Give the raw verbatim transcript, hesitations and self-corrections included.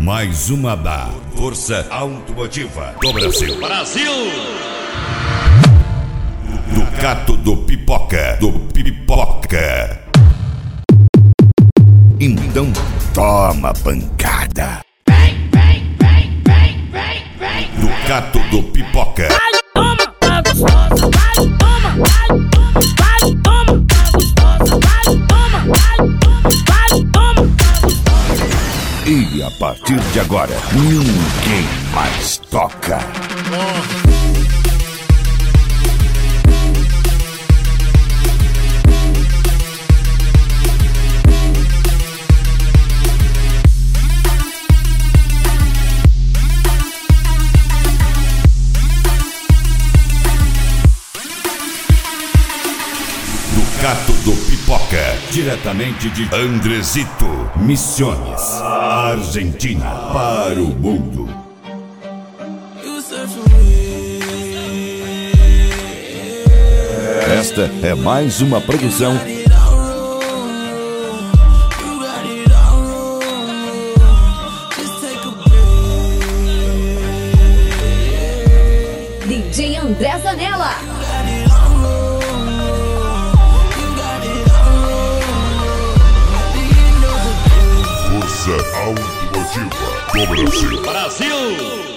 Mais uma da Força Automotiva do Brasil. Brasil! Ducato do Pipoca, do Pipoca. Então toma pancada. Vem, vem, vem, vem, vem, vem. Ducato do Pipoca. Vai, toma, tá gostosa. Vai, toma, vai, toma, vai, toma, tá gostosa. Vai, toma, vai, toma, vai, toma, tá gostosa. E a partir de agora, ninguém mais toca. Ducato do Pipoca, diretamente de Andresito, Misiones, Argentina, para o mundo. Esta é mais uma produção D J André Zanella. Força Automotiva do Brasil. Brasil!